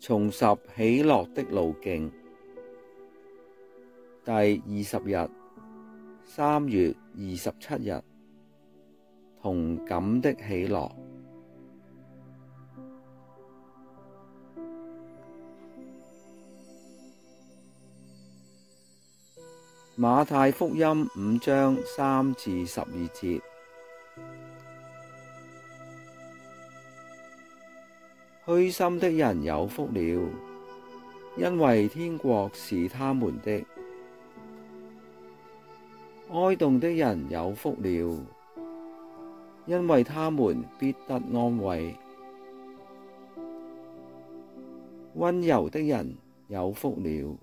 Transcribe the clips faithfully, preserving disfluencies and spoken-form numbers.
重拾喜樂的路徑。第二十日，三月二十七日，同感的喜樂。馬太福音五章三至十二節。虛心的人有福了，因為天國是他們的。哀慟的人有福了，因為他們必得安慰。溫柔的人有福了，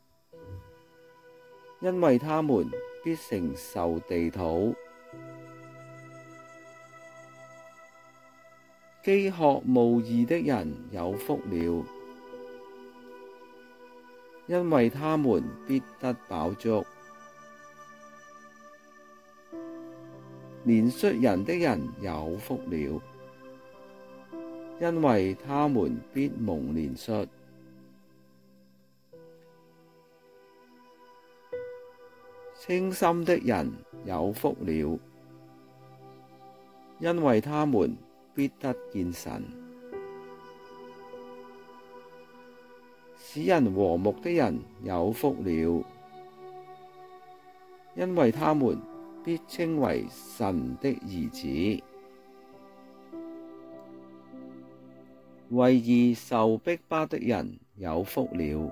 因為他們必承受地土。飢渴慕義的人有福了，因為他們必得飽足。憐恤人的人有福了，因為他們必蒙憐恤。清心的人有福了，因為他們必得見神。使人和睦的人有福了，因為他們必稱為神的兒子。為義受逼迫的人有福了，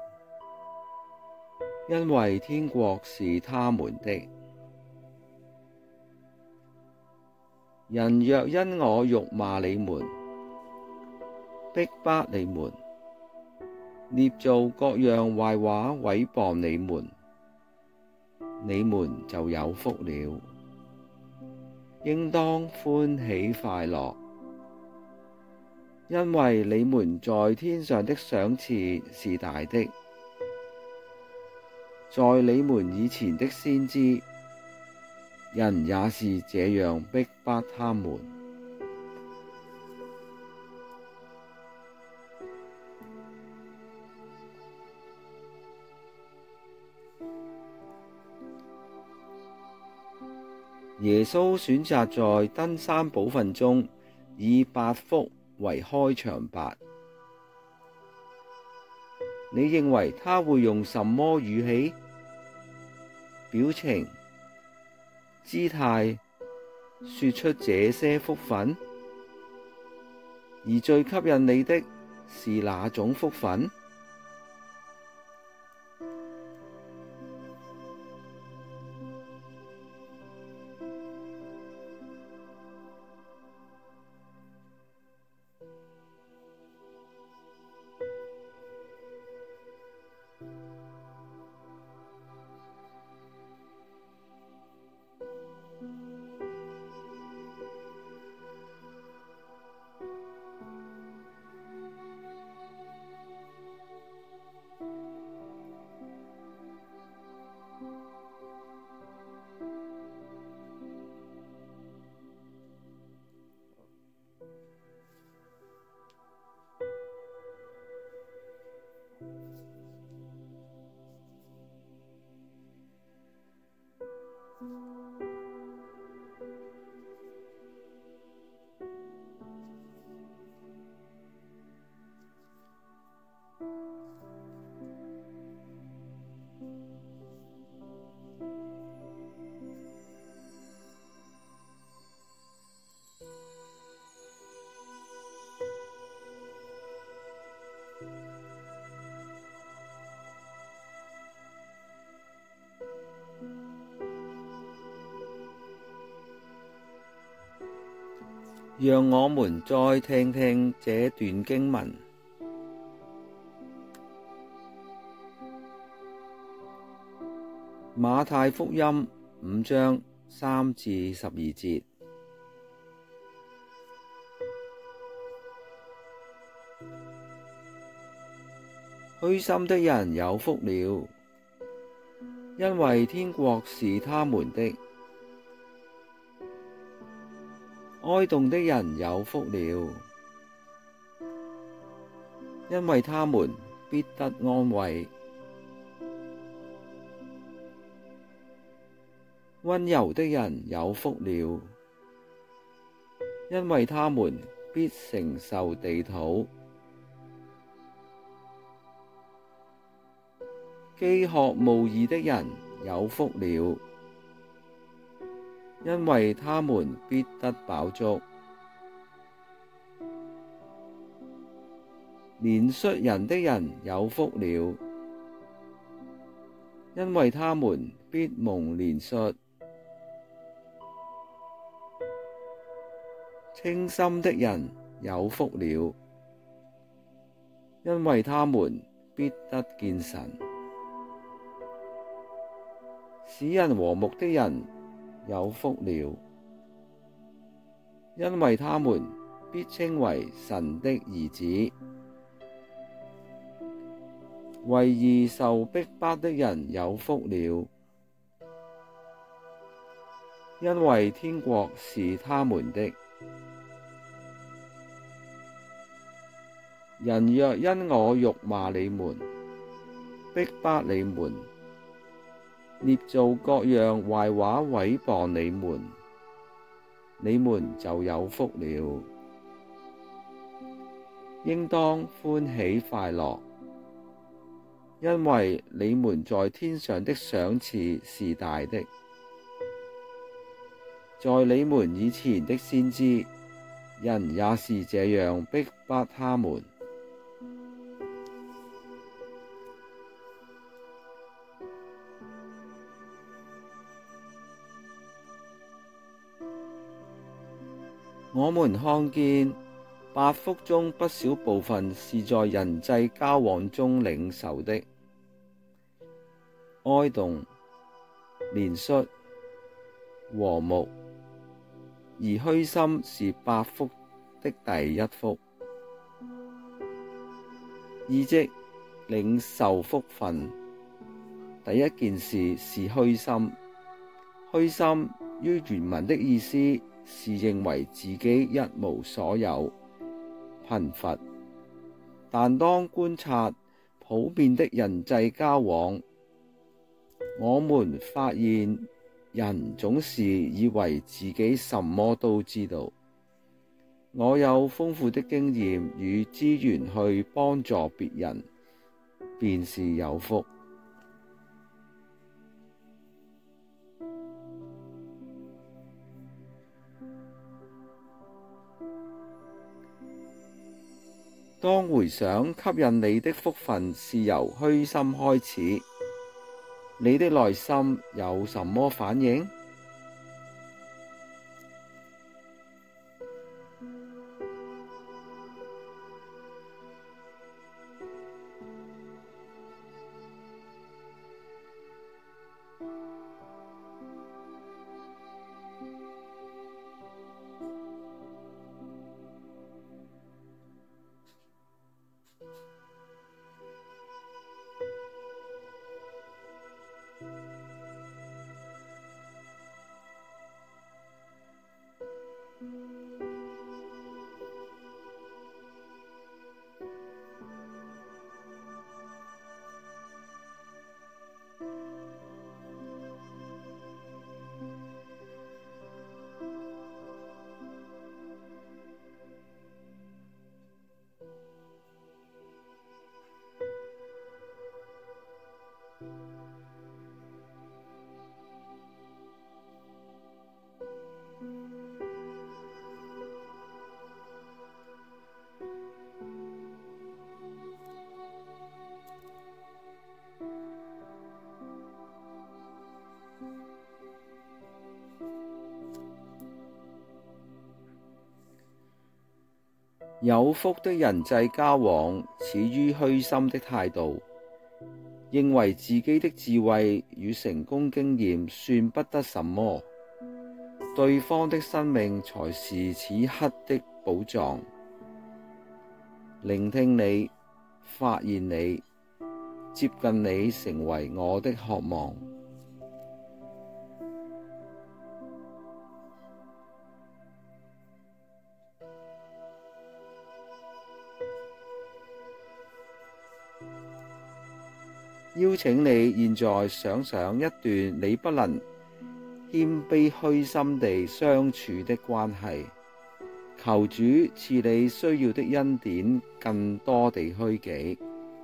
因為天國是他們的。人若因我辱罵你們，逼迫你們，捏造各樣壞話毀謗你們，你們就有福了，應當歡喜快樂，因為你們在天上的賞賜是大的。在你們以前的先知，人也是這樣逼迫他們。耶穌選擇在登山寶訓中以八福為開場白。你認為他會用什麼語氣、表情、姿態說出這些福分？而最吸引你的是哪種福分？讓我們再聽聽這段經文。馬太福音五章三至十二節。虛心的人有福了，因為天國是他們的。哀慟的人有福了， 因為他們必得安慰。溫柔的人有福了，因為他們必承受地土。飢渴慕義的人有福了，因為他們必得飽足。憐恤人的人有福了，因為他們必蒙憐恤。清心的人有福了，因為他們必得見神。使人和睦的人有福了，因為他們必稱為神的兒子。為義受逼迫的人有福了，因為天國是他們的。人若因我辱罵你們，逼迫你們，捏造各樣壞話毀謗你們，你們就有福了，應當歡喜快樂，因為你們在天上的賞賜是大的。在你們以前的先知，人也是這樣逼迫他們。我們看見八福中不少部分是在人際交往中領受的：哀慟、憐恤、和睦。而虛心是八福的第一福，意即領受福分。第一件事是虛心，虛心於原文的意思是認為自己一無所有，貧乏。但當觀察普遍的人際交往，我們發現人總是以為自己什麼都知道。我有豐富的經驗與資源去幫助別人，便是有福。當回想吸引你的福分是由虛心開始，你的內心有什麼反應？有福的人際交往始於虛心的態度，認為自己的智慧與成功經驗算不得什麼，對方的生命才是此刻的寶藏。聆聽你，發現你，接近你，成為我的渴望。 邀請你現在想想一段你不能謙卑虛心地相處的關係，求主賜你需要的恩典更多地虛己。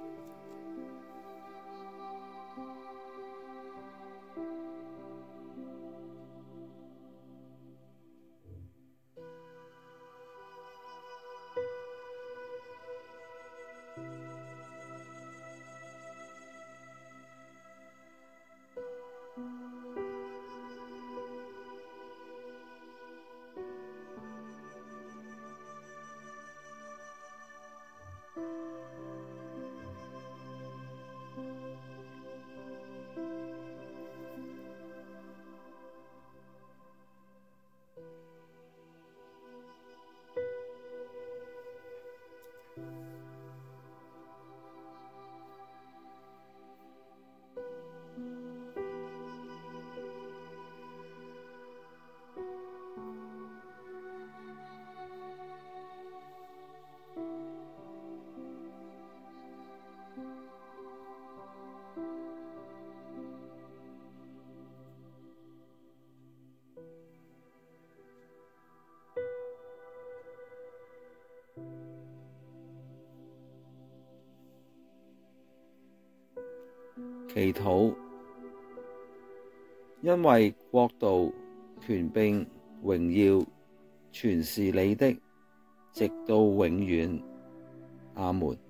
祈禱，因為國度、權柄、榮耀，全是你的，直到永遠。阿們。